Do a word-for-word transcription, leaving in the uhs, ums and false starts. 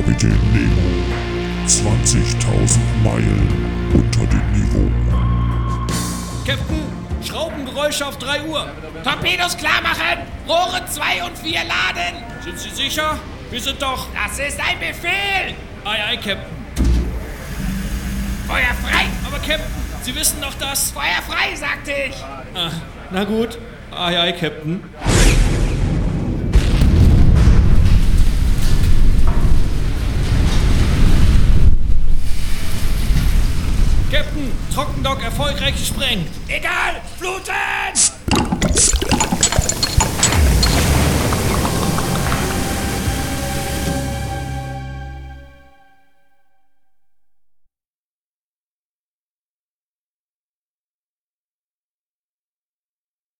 Kapitän Nemo. zwanzigtausend Meilen unter dem Niveau. Captain, Schraubengeräusche auf drei Uhr. Torpedos klar machen! Rohre zwei und vier laden! Sind Sie sicher? Wir sind doch... Das ist ein Befehl! Aye, aye, Captain. Feuer frei! Aber Captain, Sie wissen doch das... Feuer frei, sagte ich! Ach, na gut. Aye, aye, Captain. Captain, Trockendock erfolgreich gesprengt. Egal! Fluten!